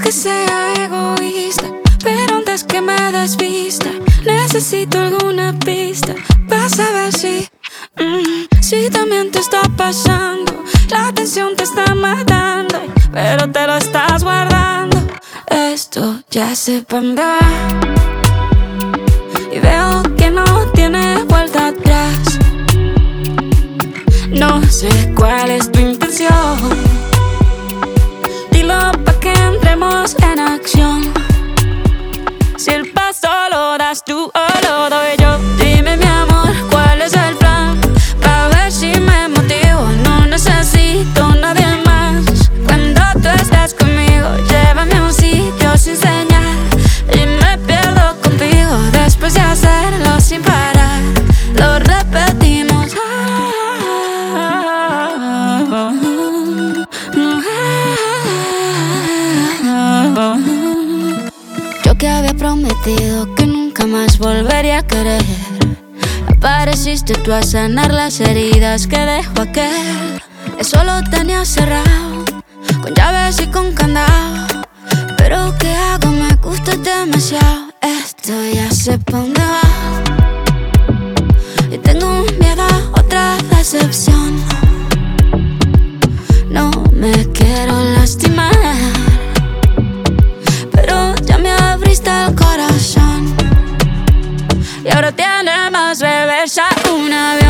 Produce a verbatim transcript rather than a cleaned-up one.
que sea egoísta, pero antes que me desvista, necesito alguna pista para saber si, mm, si también te está pasando. La tensión te está matando, pero te lo estás guardando. Esto ya se pa' dónde va, y veo que no tiene vuelta atrás. No sé cuál es tu intención, dilo pa' que entremos en acción. Si el paso lo das tú o lo doy yo, dime mi amor, ¿cuál es el plan? Pa' ver si me motivo, no necesito nadie más. Cuando tú estás conmigo, llévame a un sitio sin señal y me pierdo contigo. Después de hacerlo sin parar, lo repetimos. Yo que había prometido que nunca más volvería a querer, apareciste tú a sanar las heridas que dejó aquel. Eso lo tenía cerrado, con llaves y con candado, pero ¿qué hago? Me gusta demasiado. Esto ya sé pa' dónde va, y tengo un miedo a otra decepción. No me quiero lastimar, pero ya me abriste el corazón, y ahora tiene más reversa una vez.